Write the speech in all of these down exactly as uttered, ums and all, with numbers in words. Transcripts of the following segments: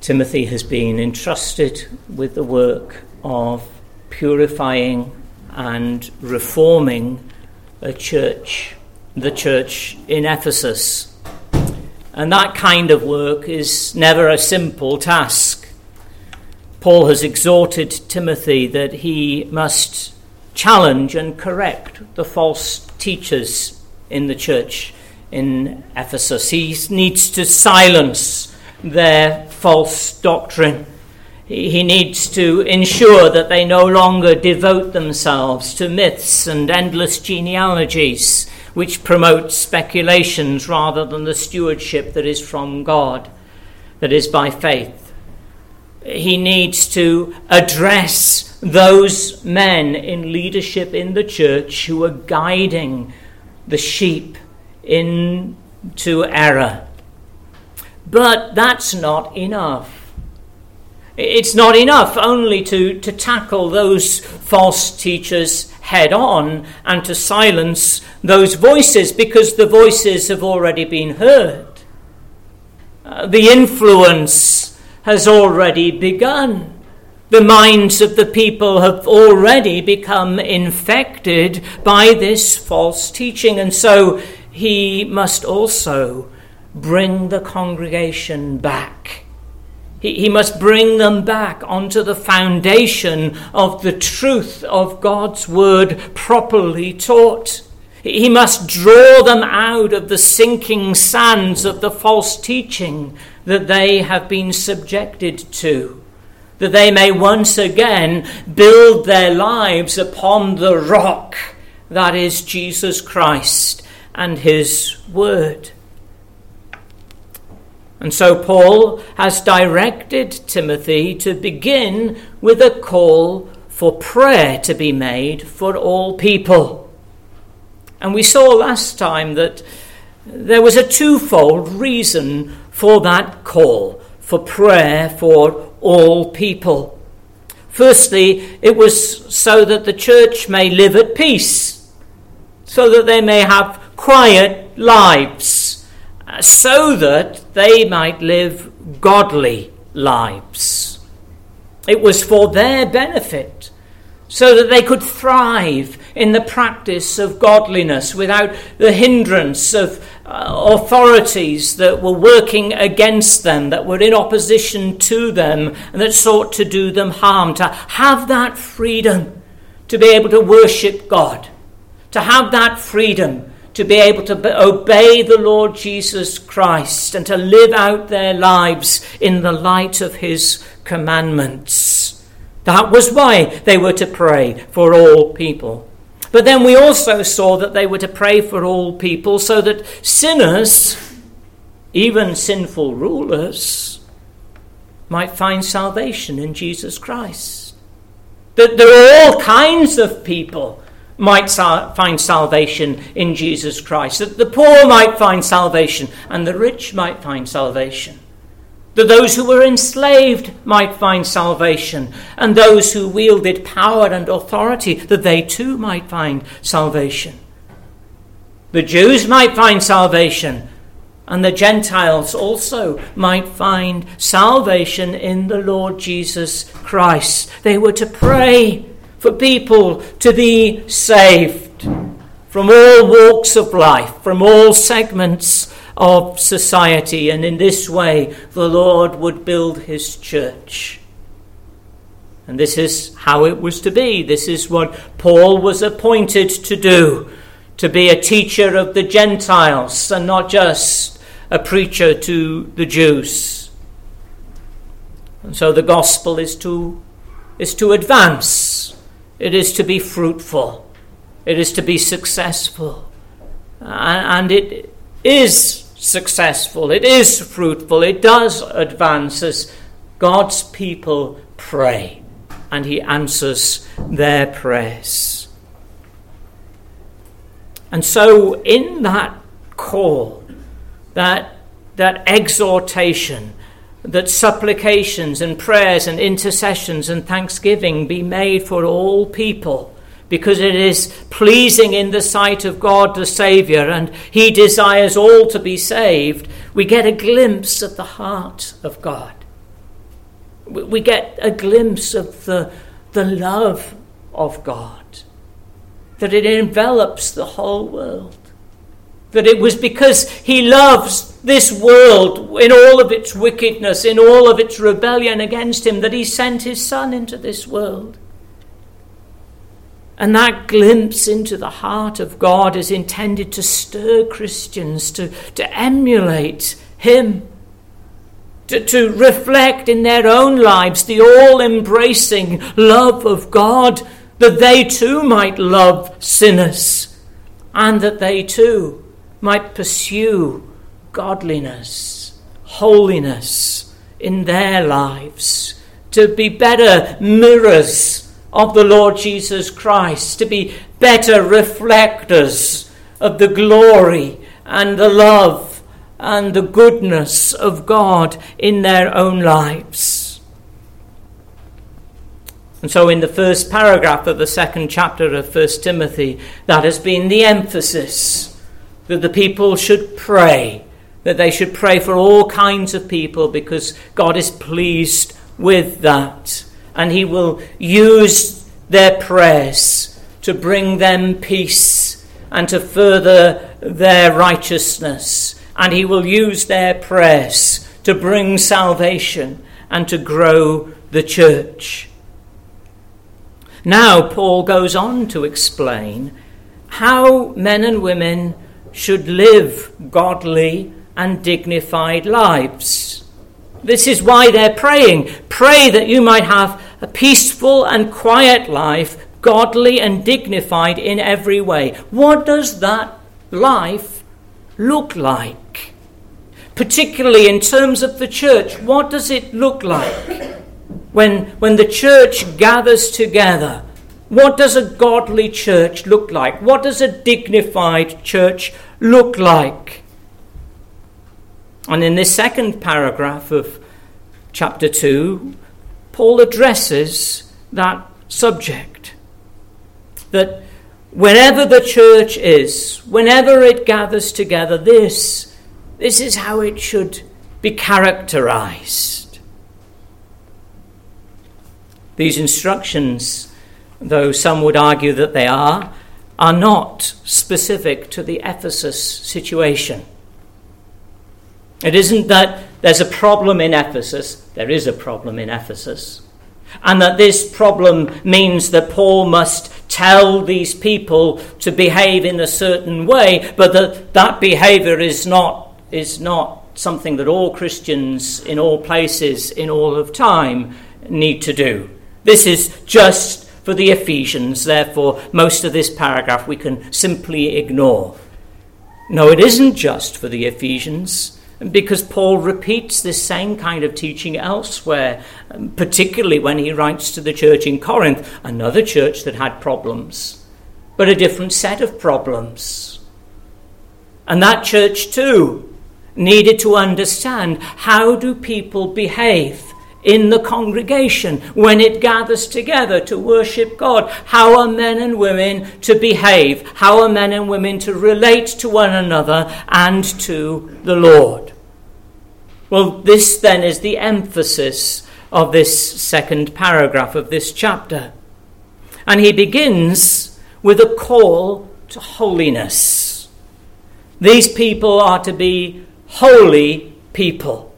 Timothy has been entrusted with the work of purifying and reforming a church, the church in Ephesus. And that kind of work is never a simple task. Paul has exhorted Timothy that he must challenge and correct the false teachers in the church in Ephesus. He needs to silence their false doctrine. He needs to ensure that they no longer devote themselves to myths and endless genealogies which promote speculations rather than the stewardship that is from God, that is by faith. He needs to address those men in leadership in the church who are guiding the sheep into error. But that's not enough. It's not enough only to, to tackle those false teachers head on and to silence those voices, because the voices have already been heard. Uh, the influence has already begun. The minds of the people have already become infected by this false teaching, and so he must also bring the congregation back. He, he must bring them back onto the foundation of the truth of God's word properly taught. He must draw them out of the sinking sands of the false teaching that they have been subjected to, that they may once again build their lives upon the rock that is Jesus Christ and his word. And so Paul has directed Timothy to begin with a call for prayer to be made for all people. And we saw last time that there was a twofold reason for that call for prayer for all people. Firstly, it was so that the church may live at peace, so that they may have quiet lives, so that they might live godly lives. It was for their benefit, so that they could thrive in the practice of godliness without the hindrance of uh, authorities that were working against them, that were in opposition to them, and that sought to do them harm. To have that freedom to be able to worship God, to have that freedom to be able to obey the Lord Jesus Christ and to live out their lives in the light of his commandments. That was why they were to pray for all people. But then we also saw that they were to pray for all people so that sinners, even sinful rulers, might find salvation in Jesus Christ. That there are all kinds of people might sal- find salvation in Jesus Christ. That the poor might find salvation and the rich might find salvation. That those who were enslaved might find salvation, and those who wielded power and authority, that they too might find salvation. The Jews might find salvation, and the Gentiles also might find salvation in the Lord Jesus Christ. They were to pray for people to be saved from all walks of life, from all segments of society, and in this way the Lord would build his church. And this is how it was to be. This is what Paul was appointed to do, to be a teacher of the Gentiles and not just a preacher to the Jews. And so the gospel is to is to advance. It is to be fruitful. It is to be successful. And it is successful. It is fruitful. It does advance as God's people pray, and he answers their prayers. And so in that call, that, that exhortation, that supplications and prayers and intercessions and thanksgiving be made for all people, because it is pleasing in the sight of God the Saviour, and he desires all to be saved, we get a glimpse of the heart of God. We get a glimpse of the, the love of God, that it envelops the whole world, that it was because he loves this world in all of its wickedness, in all of its rebellion against him, that he sent his Son into this world. And that glimpse into the heart of God is intended to stir Christians to, to emulate him, to, to reflect in their own lives the all-embracing love of God, that they too might love sinners, and that they too might pursue godliness, holiness in their lives, to be better mirrors of the Lord Jesus Christ, to be better reflectors of the glory and the love and the goodness of God in their own lives. And so in the first paragraph of the second chapter of First Timothy, that has been the emphasis, that the people should pray, that they should pray for all kinds of people, because God is pleased with that. And he will use their prayers to bring them peace and to further their righteousness. And he will use their prayers to bring salvation and to grow the church. Now Paul goes on to explain how men and women should live godly and dignified lives. This is why they're praying. Pray that you might have a peaceful and quiet life, godly and dignified in every way. What does that life look like? Particularly in terms of the church, what does it look like? When, when the church gathers together, what does a godly church look like? What does a dignified church look like? And in this second paragraph of chapter two, Paul addresses that subject. That wherever the church is, whenever it gathers together, this, this is how it should be characterized. These instructions, though some would argue that they are, are not specific to the Ephesus situation. It isn't that there's a problem in Ephesus. There is a problem in Ephesus. And that this problem means that Paul must tell these people to behave in a certain way, but that that behavior is not, is not something that all Christians in all places, in all of time, need to do. This is just for the Ephesians. Therefore, most of this paragraph we can simply ignore. No, it isn't just for the Ephesians, because Paul repeats this same kind of teaching elsewhere, particularly when he writes to the church in Corinth, another church that had problems, but a different set of problems. And that church too needed to understand, how do people behave in the congregation when it gathers together to worship God? How are men and women to behave? How are men and women to relate to one another and to the Lord? Well, this then is the emphasis of this second paragraph of this chapter. And he begins with a call to holiness. These people are to be holy people.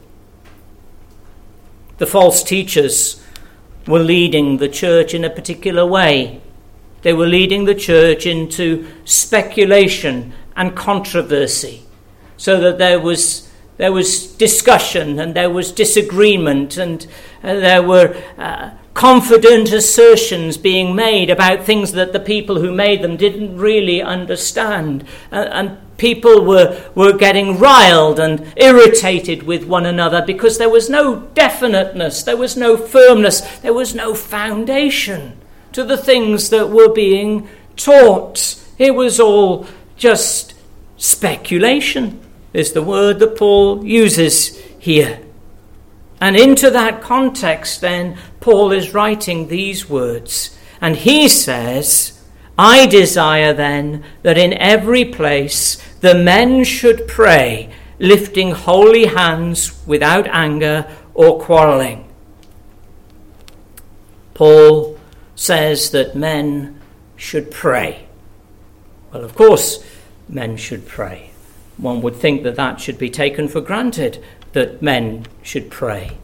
The false teachers were leading the church in a particular way. They were leading the church into speculation and controversy, so that there was there was discussion and there was disagreement, and uh, there were uh, confident assertions being made about things that the people who made them didn't really understand. Uh, and people were, were getting riled and irritated with one another because there was no definiteness, there was no firmness, there was no foundation to the things that were being taught. It was all just speculation, is the word that Paul uses here. And into that context, then, Paul is writing these words. And he says, I desire then that in every place the men should pray, lifting holy hands without anger or quarreling. Paul says that men should pray. Well, of course, men should pray. One would think that that should be taken for granted, that men should pray.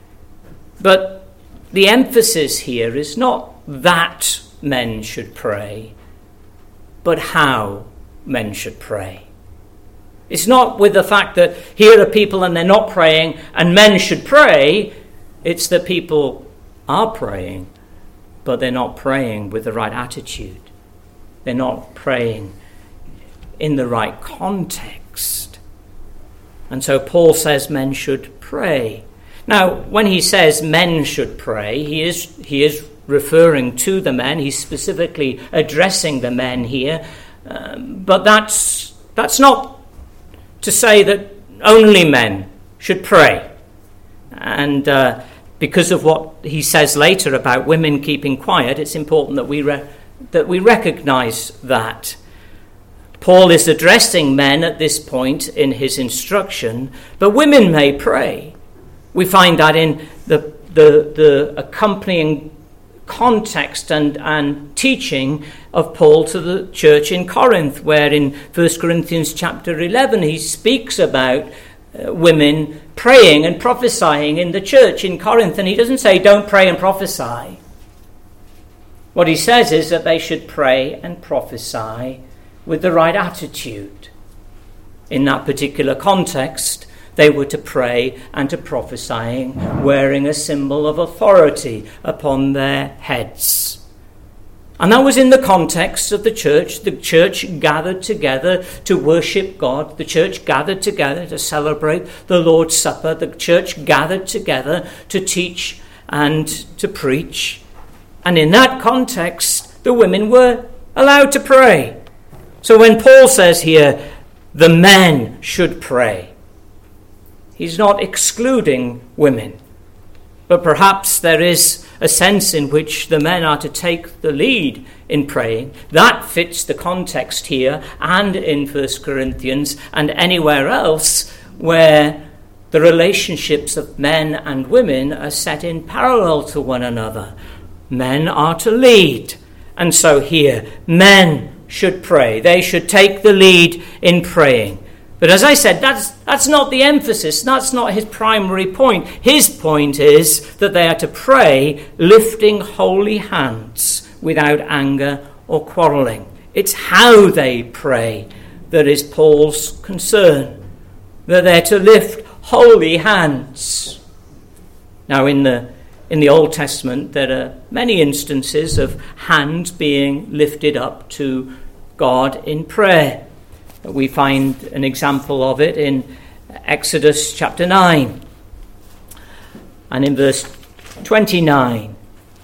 But the emphasis here is not that men should pray, but how men should pray. It's not with the fact that here are people and they're not praying and men should pray. It's that people are praying, but they're not praying with the right attitude. They're not praying in the right context. And so Paul says men should pray. Now, when he says men should pray, he is he is referring to the men. He's specifically addressing the men here. Um, but that's that's not to say that only men should pray. And uh, because of what he says later about women keeping quiet, it's important that we re- that we recognize that. Paul is addressing men at this point in his instruction, but women may pray. We find that in the the, the accompanying context and, and teaching of Paul to the church in Corinth, where in First Corinthians chapter eleven he speaks about uh, women praying and prophesying in the church in Corinth, and he doesn't say don't pray and prophesy. What he says is that they should pray and prophesy with the right attitude. In that particular context, they were to pray and to prophesying, wearing a symbol of authority upon their heads. And that was in the context of the church. The church gathered together to worship God. The church gathered together to celebrate the Lord's Supper. The church gathered together to teach and to preach. And in that context, the women were allowed to pray. So when Paul says here, the men should pray, he's not excluding women, but perhaps there is a sense in which the men are to take the lead in praying. That fits the context here and in First Corinthians and anywhere else where the relationships of men and women are set in parallel to one another. Men are to lead. And so here, men should pray. They should take the lead in praying. But as I said, that's that's not the emphasis. That's not his primary point. His point is that they are to pray lifting holy hands without anger or quarreling. It's how they pray that is Paul's concern. That they're to lift holy hands. Now in the in the Old Testament there are many instances of hands being lifted up to God in prayer. We find an example of it in Exodus chapter nine and in verse twenty-nine.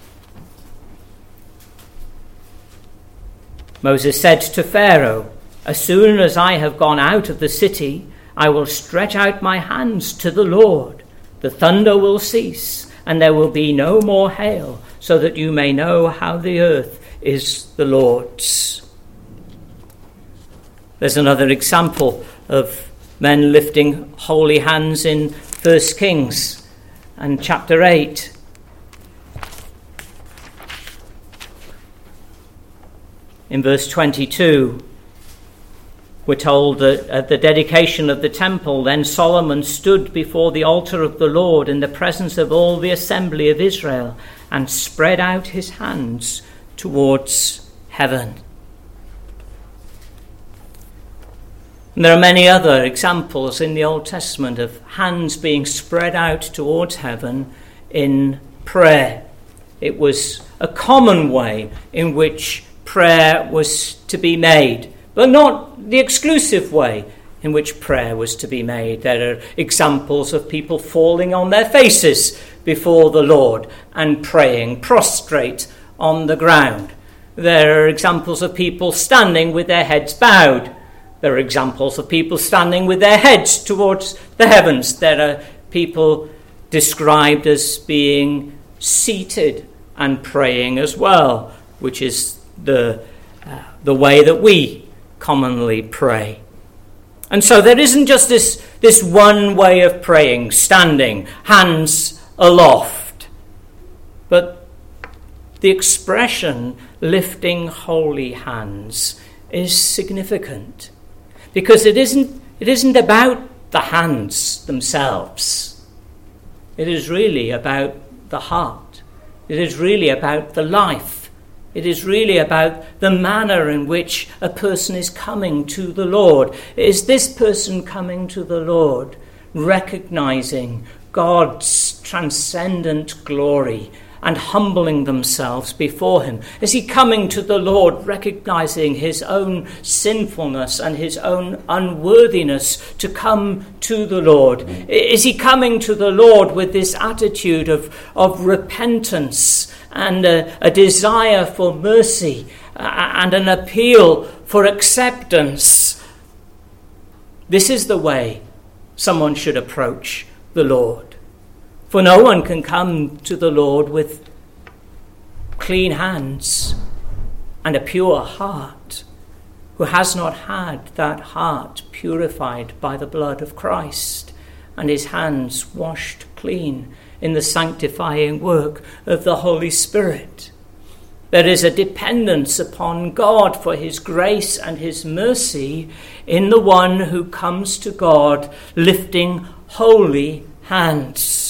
Moses said to Pharaoh, "As soon as I have gone out of the city, I will stretch out my hands to the Lord. The thunder will cease, and there will be no more hail, so that you may know how the earth is the Lord's." There's another example of men lifting holy hands in First Kings and chapter eight. In verse twenty-two, we're told that at the dedication of the temple, then Solomon stood before the altar of the Lord in the presence of all the assembly of Israel and spread out his hands towards heaven. And there are many other examples in the Old Testament of hands being spread out towards heaven in prayer. It was a common way in which prayer was to be made, but not the exclusive way in which prayer was to be made. There are examples of people falling on their faces before the Lord and praying prostrate on the ground. There are examples of people standing with their heads bowed. There are examples of people standing with their heads towards the heavens. There are people described as being seated and praying as well, which is the uh, the way that we commonly pray. And so there isn't just this, this one way of praying, standing, hands aloft. But the expression lifting holy hands is significant, because it isn't, it isn't about the hands themselves. It is really about the heart. It is really about the life. It is really about the manner in which a person is coming to the Lord. Is this person coming to the Lord recognizing God's transcendent glory and humbling themselves before him? Is he coming to the Lord recognizing his own sinfulness and his own unworthiness to come to the Lord? Is he coming to the Lord with this attitude of, of repentance and a, a desire for mercy and an appeal for acceptance? This is the way someone should approach the Lord. For no one can come to the Lord with clean hands and a pure heart who has not had that heart purified by the blood of Christ and his hands washed clean in the sanctifying work of the Holy Spirit. There is a dependence upon God for his grace and his mercy in the one who comes to God lifting holy hands.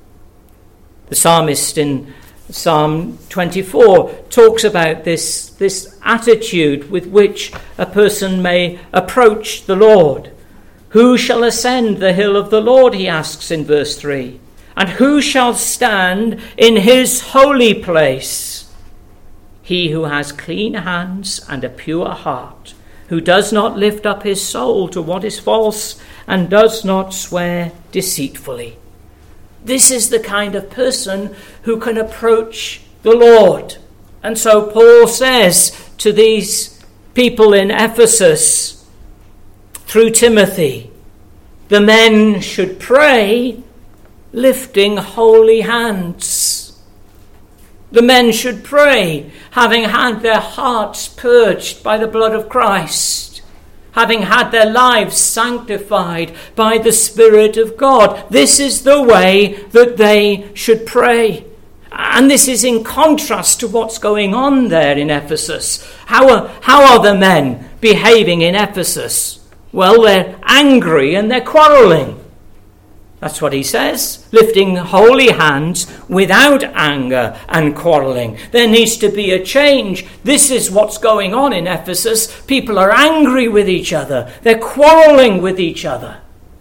The psalmist in Psalm twenty-four talks about this, this attitude with which a person may approach the Lord. Who shall ascend the hill of the Lord, he asks in verse three. And who shall stand in his holy place? He who has clean hands and a pure heart, who does not lift up his soul to what is false and does not swear deceitfully. This is the kind of person who can approach the Lord. And so Paul says to these people in Ephesus through Timothy, the men should pray lifting holy hands. The men should pray having had their hearts purged by the blood of Christ, having had their lives sanctified by the Spirit of God. This is the way that they should pray. And this is in contrast to what's going on there in Ephesus. How are, how are the men behaving in Ephesus? Well, they're angry and they're quarrelling. That's what he says, lifting holy hands without anger and quarreling. There needs to be a change. This is what's going on in Ephesus. People are angry with each other. They're quarreling with each other.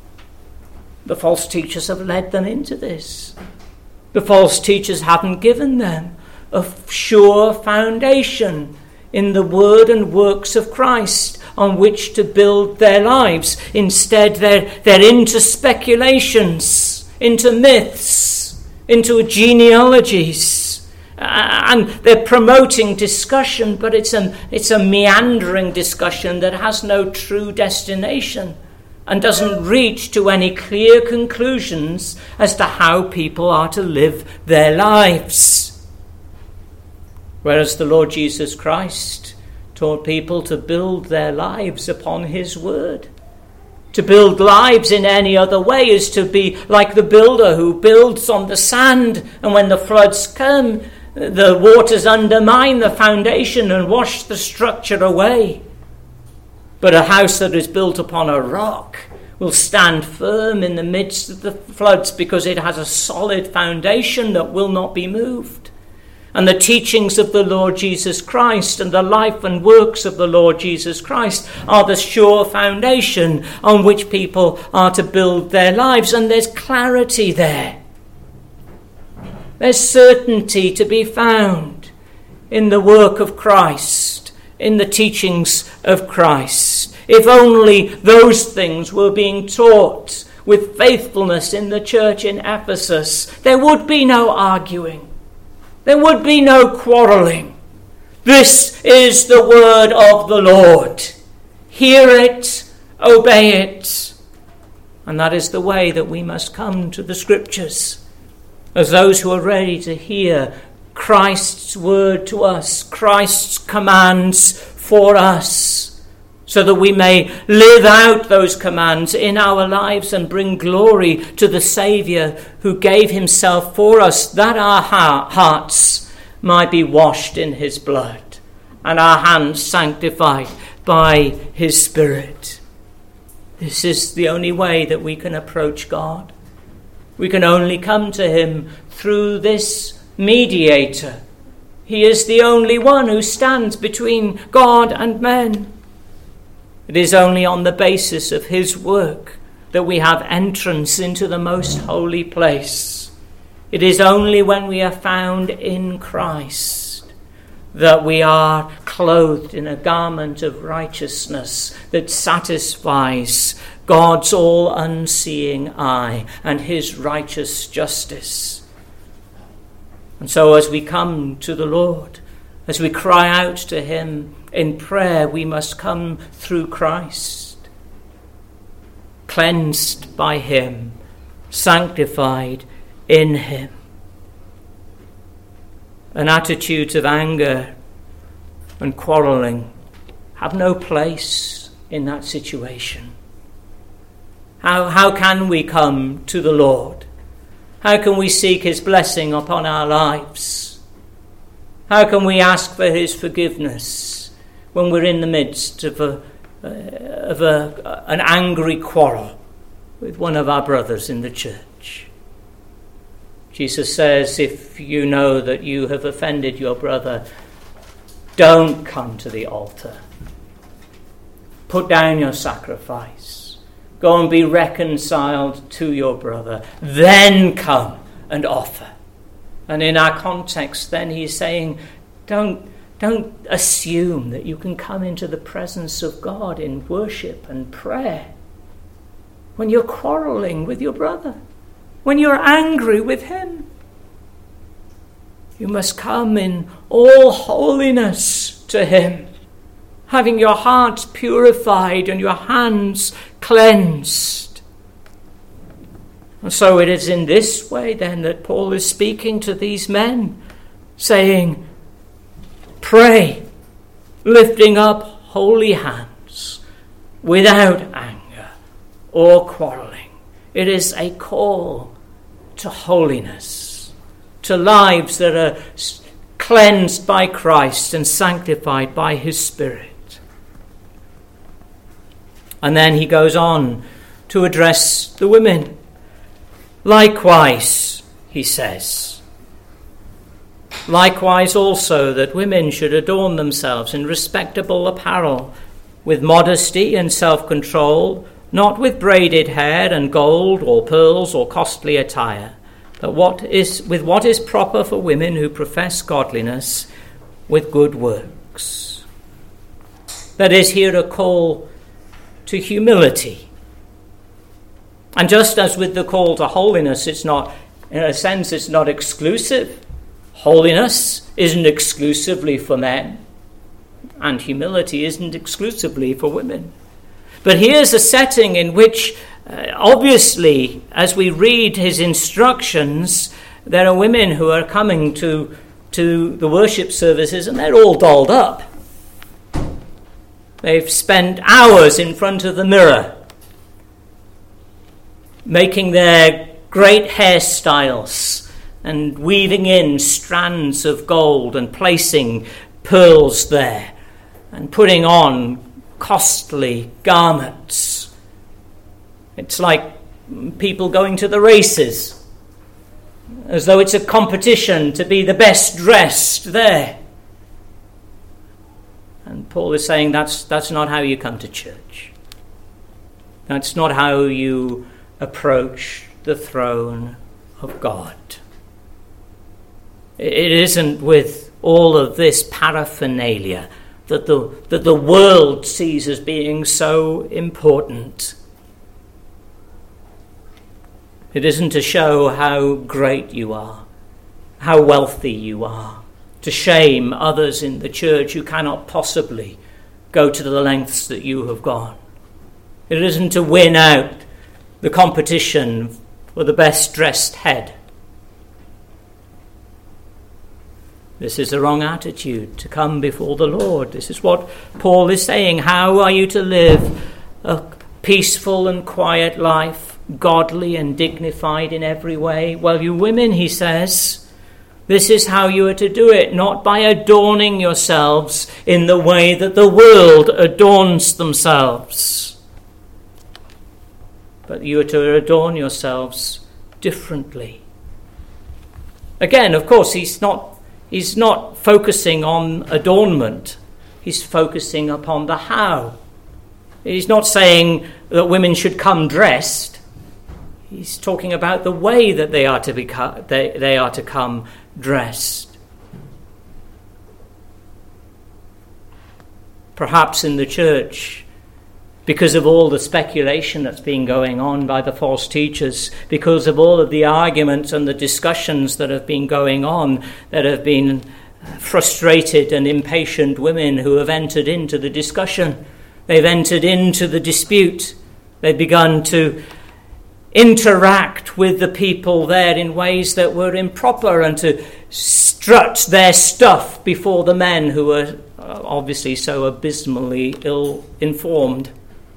The false teachers have led them into this. The false teachers haven't given them a sure foundation in the word and works of Christ on which to build their lives. Instead, they're, they're into speculations, into myths, into genealogies, uh, and they're promoting discussion, but it's a, it's a meandering discussion that has no true destination and doesn't reach to any clear conclusions as to how people are to live their lives. Whereas the Lord Jesus Christ taught people to build their lives upon his word. To build lives in any other way is to be like the builder who builds on the sand, and when the floods come, the waters undermine the foundation and wash the structure away. But a house that is built upon a rock will stand firm in the midst of the floods because it has a solid foundation that will not be moved. And the teachings of the Lord Jesus Christ and the life and works of the Lord Jesus Christ are the sure foundation on which people are to build their lives. And there's clarity there. There's certainty to be found in the work of Christ, in the teachings of Christ. If only those things were being taught with faithfulness in the church in Ephesus, there would be no arguing. There would be no quarreling. This is the word of the Lord. Hear it, obey it. And that is the way that we must come to the Scriptures, as those who are ready to hear Christ's word to us, Christ's commands for us, so that we may live out those commands in our lives and bring glory to the Saviour who gave himself for us, that our hearts might be washed in his blood and our hands sanctified by his Spirit. This is the only way that we can approach God. We can only come to him through this mediator. He is the only one who stands between God and men. It is only on the basis of his work that we have entrance into the most holy place. It is only when we are found in Christ that we are clothed in a garment of righteousness that satisfies God's all-unseeing eye and his righteous justice. And so as we come to the Lord, as we cry out to him in prayer, we must come through Christ, cleansed by him, sanctified in him. And attitudes of anger and quarrelling have no place in that situation. How, how can we come to the Lord? How can we seek his blessing upon our lives? How can we ask for his forgiveness when we're in the midst of a, uh, of a, an angry quarrel with one of our brothers in the church? Jesus says, if you know that you have offended your brother, don't come to the altar. Put down your sacrifice. Go and be reconciled to your brother. Then come and offer. And in our context, then he's saying, don't, don't assume that you can come into the presence of God in worship and prayer when you're quarreling with your brother, when you're angry with him. You must come in all holiness to him, having your hearts purified and your hands cleansed. And so it is in this way then that Paul is speaking to these men, saying, pray, lifting up holy hands, without anger or quarreling. It is a call to holiness, to lives that are cleansed by Christ and sanctified by his Spirit. And then he goes on to address the women. Likewise, he says, likewise also that women should adorn themselves in respectable apparel, with modesty and self-control, not with braided hair and gold or pearls or costly attire, but what is with what is proper for women who profess godliness with good works. That is here a call to humility. And just as with the call to holiness, it's not, in a sense, it's not exclusive. Holiness isn't exclusively for men, and humility isn't exclusively for women. But here's a setting in which, uh, obviously, as we read his instructions, there are women who are coming to, to the worship services and they're all dolled up. They've spent hours in front of the mirror making their great hairstyles and weaving in strands of gold and placing pearls there and putting on costly garments. It's like people going to the races, as though it's a competition to be the best dressed there. And Paul is saying that's that's not how you come to church. That's not how you approach the throne of God. It isn't with all of this paraphernalia that the, that the world sees as being so important. It isn't to show how great you are, how wealthy you are, to shame others in the church who cannot possibly go to the lengths that you have gone. It isn't to win out the competition for the best dressed head. This is the wrong attitude to come before the Lord. This is what Paul is saying. How are you to live a peaceful and quiet life, godly and dignified in every way? Well, you women, he says, This is how you are to do it, not by adorning yourselves in the way that the world adorns themselves. But you are to adorn yourselves differently. Again, of course, he's not, he's not focusing on adornment. He's focusing upon the how. He's not saying that women should come dressed. He's talking about the way that they are to be they, they are to come dressed. Perhaps in the church, because of all the speculation that's been going on by the false teachers, because of all of the arguments and the discussions that have been going on, that have been frustrated and impatient women who have entered into the discussion. They've entered into the dispute. They've begun to interact with the people there in ways that were improper and to strut their stuff before the men who were obviously so abysmally ill-informed.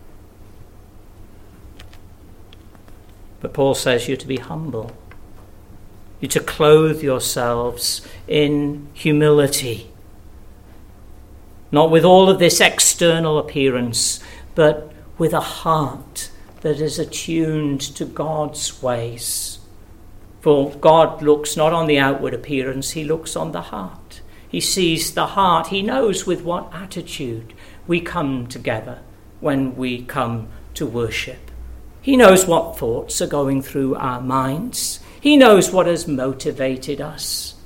But Paul says you're to be humble. You're to clothe yourselves in humility. Not with all of this external appearance, but with a heart that is attuned to God's ways. For God looks not on the outward appearance, he looks on the heart. He sees the heart. He knows with what attitude we come together when we come to worship. He knows what thoughts are going through our minds. He knows what has motivated us.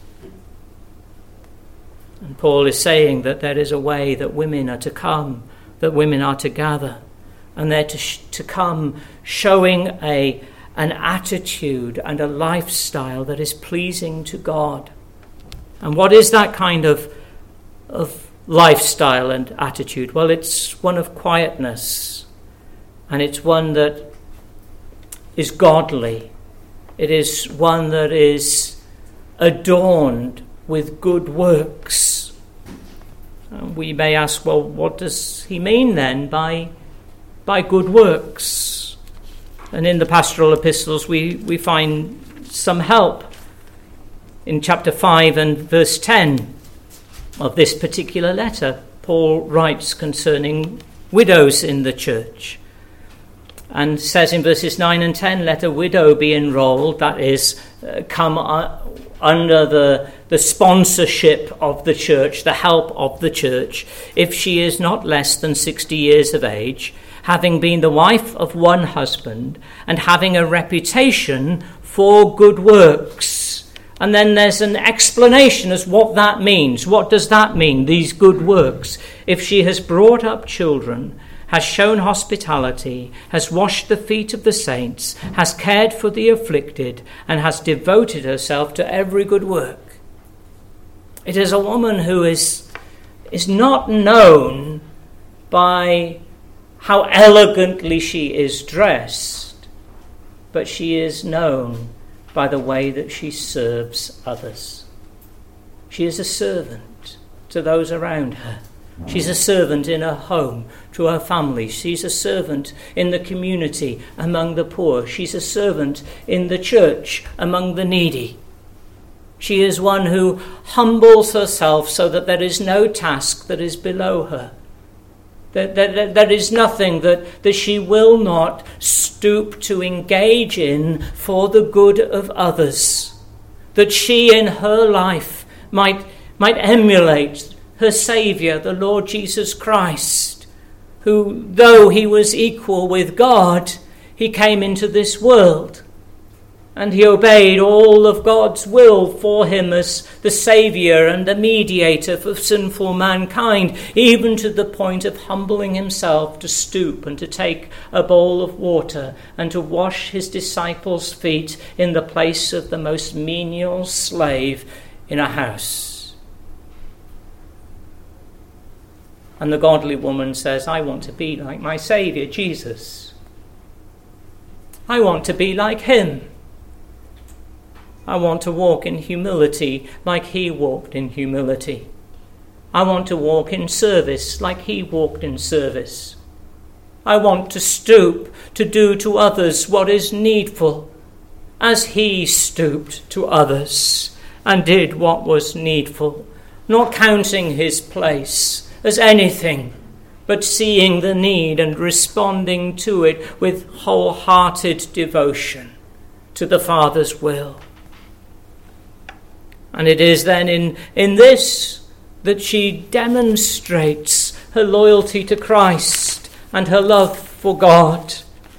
And Paul is saying that there is a way that women are to come, that women are to gather, and they're to, sh- to come showing a, an attitude and a lifestyle that is pleasing to God. And what is that kind of, of lifestyle and attitude? Well, it's one of quietness, and it's one that is godly. It is one that is adorned with good works. And we may ask, well, what does he mean then by, by good works? And in the pastoral epistles we, we find some help. In chapter five and verse ten of this particular letter, Paul writes concerning widows in the church, and says in verses nine and ten, let a widow be enrolled, that is, uh, come uh, under the, the sponsorship of the church, the help of the church, if she is not less than sixty years of age, having been the wife of one husband, and having a reputation for good works. And then there's an explanation as what that means. What does that mean, these good works? If she has brought up children, has shown hospitality, has washed the feet of the saints, has cared for the afflicted, and has devoted herself to every good work. It is a woman who is, is not known by how elegantly she is dressed, but she is known by the way that she serves others. She is a servant to those around her. She's a servant in her home, to her family. She's a servant in the community among the poor. She's a servant in the church among the needy. She is one who humbles herself so that there is no task that is below her. That there, there, there is nothing that, that she will not stoop to engage in for the good of others. That she in her life might, might emulate her Saviour, the Lord Jesus Christ, who, though he was equal with God, he came into this world and he obeyed all of God's will for him as the Saviour and the mediator for sinful mankind, even to the point of humbling himself to stoop and to take a bowl of water and to wash his disciples' feet in the place of the most menial slave in a house. And the godly woman says, I want to be like my Saviour, Jesus. I want to be like him. I want to walk in humility like he walked in humility. I want to walk in service like he walked in service. I want to stoop to do to others what is needful as he stooped to others. and did what was needful, not counting his place as anything, but seeing the need and responding to it with wholehearted devotion to the Father's will. And it is then in, in this that she demonstrates her loyalty to Christ and her love for God.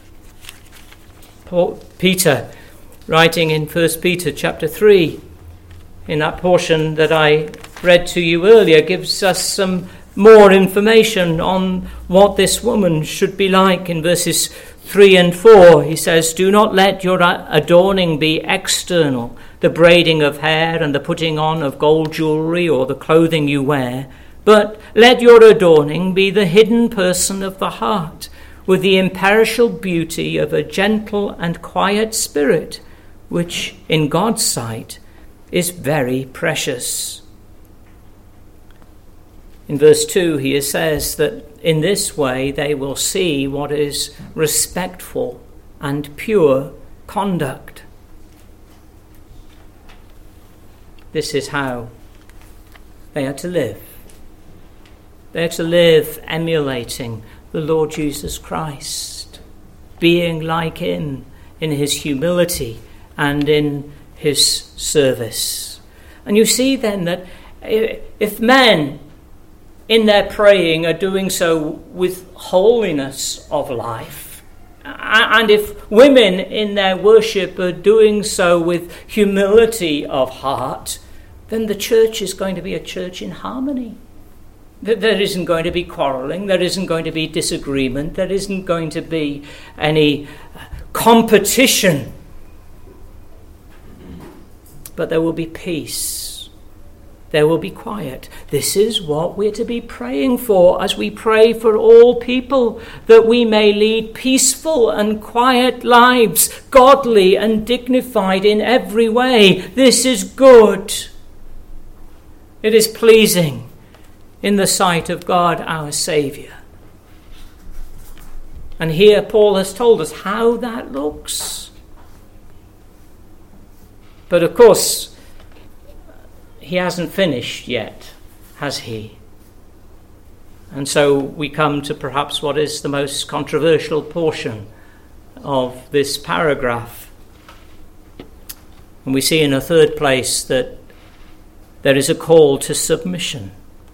Paul, Peter, writing in First Peter chapter three, in that portion that I read to you earlier, gives us some more information on what this woman should be like. In verses three and four, he says, "Do not let your adorning be external, the braiding of hair and the putting on of gold jewelry or the clothing you wear, but let your adorning be the hidden person of the heart, with the imperishable beauty of a gentle and quiet spirit, which in God's sight is very precious." In verse two, he says that in this way they will see what is respectful and pure conduct. This is how they are to live. They are to live emulating the Lord Jesus Christ, being like him in his humility and in his service. And you see then that if men in their praying are doing so with holiness of life, and if women in their worship are doing so with humility of heart, then the church is going to be a church in harmony. There isn't going to be quarrelling, there isn't going to be disagreement, there isn't going to be any competition, but there will be peace. There will be quiet. This is what we're to be praying for as we pray for all people, that we may lead peaceful and quiet lives, godly and dignified in every way. This is good. It is pleasing in the sight of God our Saviour. And here Paul has told us how that looks. But of course, he hasn't finished yet, has he? And so we come to perhaps what is the most controversial portion of this paragraph. And we see in a third place that there is a call to submission.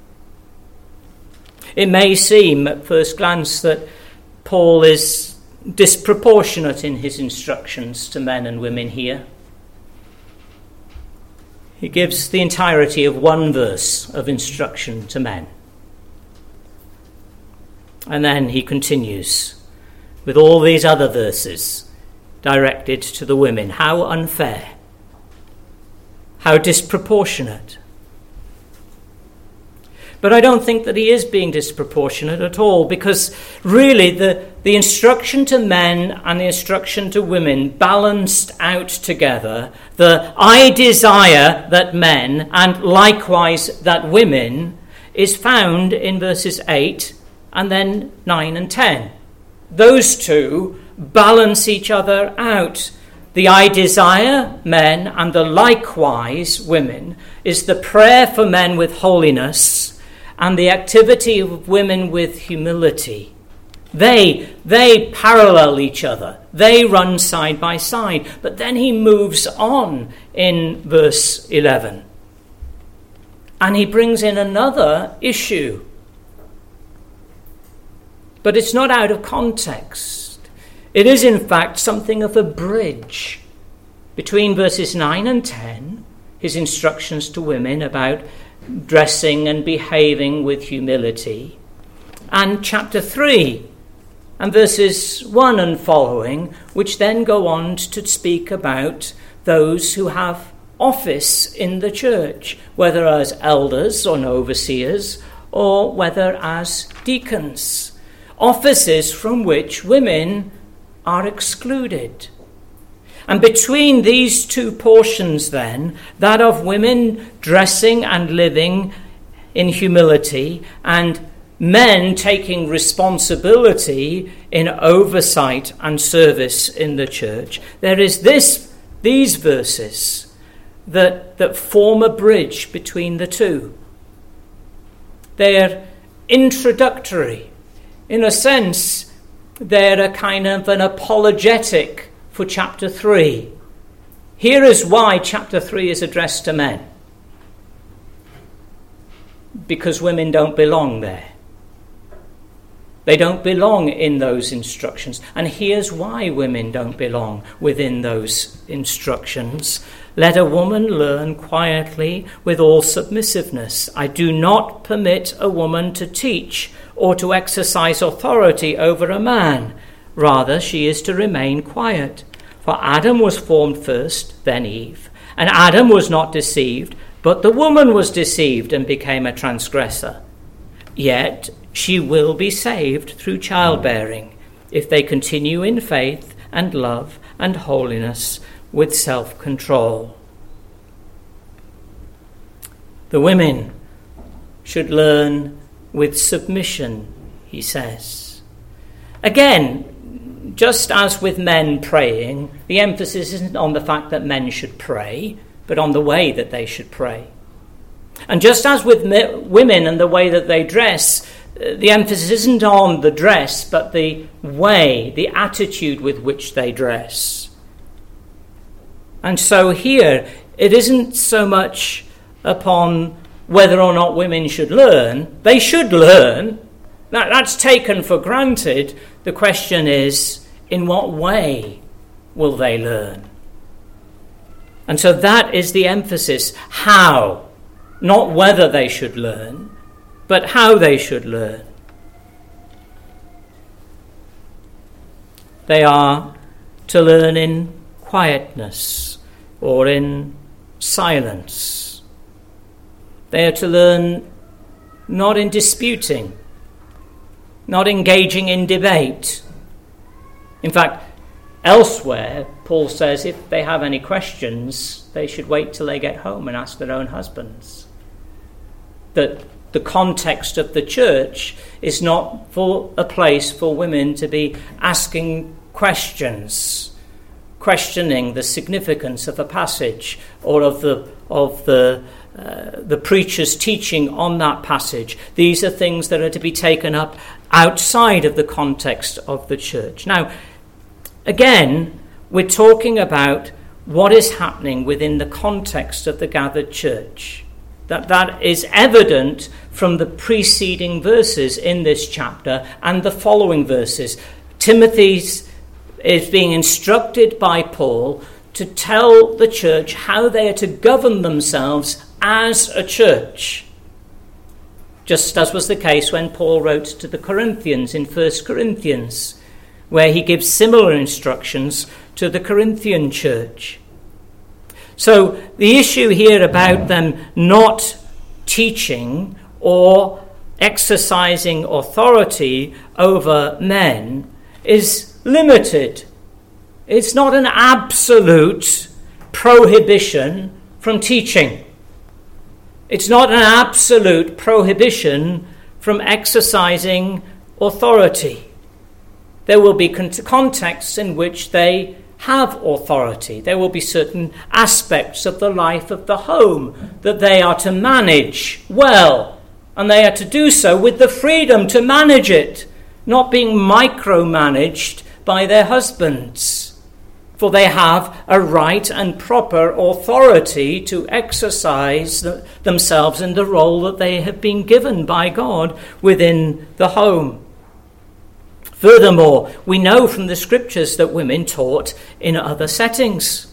It may seem at first glance that Paul is disproportionate in his instructions to men and women here. He gives the entirety of one verse of instruction to men. And then he continues with all these other verses directed to the women. How unfair. How disproportionate. But I don't think that he is being disproportionate at all, because really the, the instruction to men and the instruction to women balanced out together the I desire that men and likewise that women is found in verses eight and then nine and ten. Those two balance each other out. The I desire men and the likewise women is the prayer for men with holiness and the activity of women with humility. They, they parallel each other. They run side by side. But then he moves on in verse eleven. And he brings in another issue. But it's not out of context. It is, in fact, something of a bridge between verses nine and ten, his instructions to women about dressing and behaving with humility, and chapter three and verses one and following, which then go on to speak about those who have office in the church, whether as elders or overseers, or whether as deacons, offices from which women are excluded. And between these two portions then, that of women dressing and living in humility and men taking responsibility in oversight and service in the church, there is this, these verses that, that form a bridge between the two. They're introductory. In a sense, they're a kind of an apologetic for chapter three. Here is why chapter three is addressed to men. Because women don't belong there. They don't belong in those instructions. And here's why women don't belong within those instructions. Let a woman learn quietly with all submissiveness. I do not permit a woman to teach or to exercise authority over a man. Rather, she is to remain quiet. For Adam was formed first, then Eve. And Adam was not deceived, but the woman was deceived and became a transgressor. Yet she will be saved through childbearing, if they continue in faith and love and holiness with self-control. The women should learn with submission, he says. Again, just as with men praying, the emphasis isn't on the fact that men should pray, but on the way that they should pray. And just as with me- women and the way that they dress, the emphasis isn't on the dress, but the way, the attitude with which they dress. And so here, it isn't so much upon whether or not women should learn. They should learn. That, that's taken for granted. The question is, in what way will they learn? And so that is the emphasis. How? Not whether they should learn, but how they should learn. They are to learn in quietness or in silence. They are to learn not in disputing, not engaging in debate. In fact, elsewhere, Paul says if they have any questions, they should wait till they get home and ask their own husbands. That the context of the church is not for a place for women to be asking questions, questioning the significance of a passage or of the of the uh, the preacher's teaching on that passage. These are things that are to be taken up outside of the context of the church. Now, again, we're talking about what is happening within the context of the gathered church. That that is evident from the preceding verses in this chapter and the following verses. Timothy is being instructed by Paul to tell the church how they are to govern themselves as a church. Just as was the case when Paul wrote to the Corinthians in First Corinthians, where he gives similar instructions to the Corinthian church. So the issue here about them not teaching or exercising authority over men is limited. It's not an absolute prohibition from teaching. It's not an absolute prohibition from exercising authority. There will be contexts in which they have authority. There will be certain aspects of the life of the home that they are to manage well, and they are to do so with the freedom to manage it, not being micromanaged by their husbands. For they have a right and proper authority to exercise the, themselves in the role that they have been given by God within the home. Furthermore, we know from the scriptures that women taught in other settings.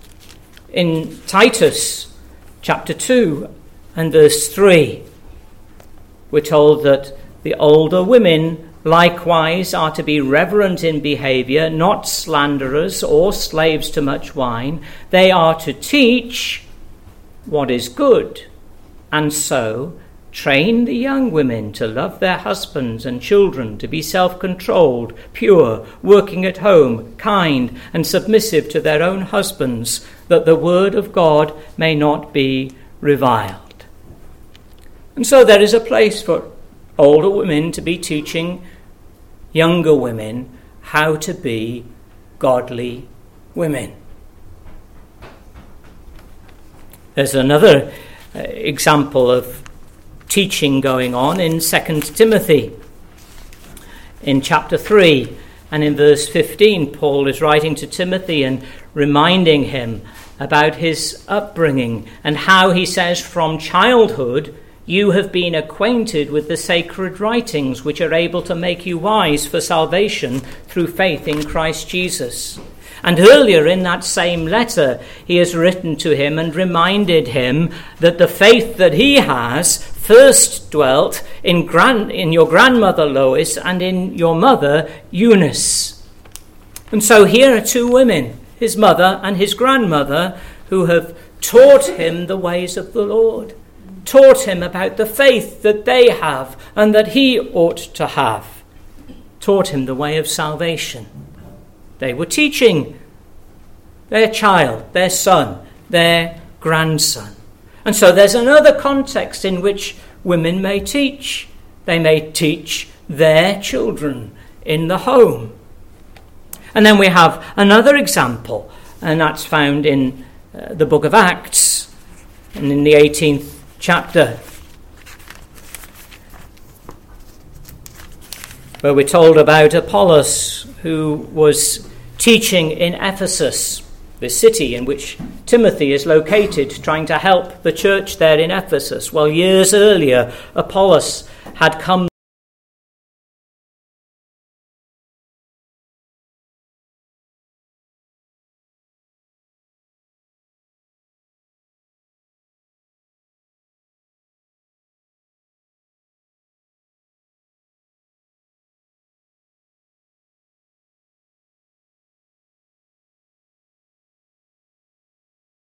In Titus chapter two and verse three, we're told that the older women likewise are to be reverent in behavior, not slanderers or slaves to much wine. They are to teach what is good, and so train the young women to love their husbands and children, to be self-controlled, pure, working at home, kind, and submissive to their own husbands, that the word of God may not be reviled. And so there is a place for older women to be teaching younger women how to be godly women. There's another uh, example of teaching going on in Second Timothy. In chapter three and in verse fifteen, Paul is writing to Timothy and reminding him about his upbringing and how, he says, from childhood you have been acquainted with the sacred writings, which are able to make you wise for salvation through faith in Christ Jesus. And earlier in that same letter, he has written to him and reminded him that the faith that he has first dwelt in, grand, in your grandmother Lois and in your mother Eunice. And so here are two women, his mother and his grandmother, who have taught him the ways of the Lord, taught him about the faith that they have and that he ought to have, taught him the way of salvation. They were teaching their child, their son, their grandson. And so there's another context in which women may teach. They may teach their children in the home. And then we have another example, and that's found in uh, the book of Acts, and in the eighteenth chapter, where we're told about Apollos, who was teaching in Ephesus, the city in which Timothy is located, trying to help the church there in Ephesus. Well, years earlier, Apollos had come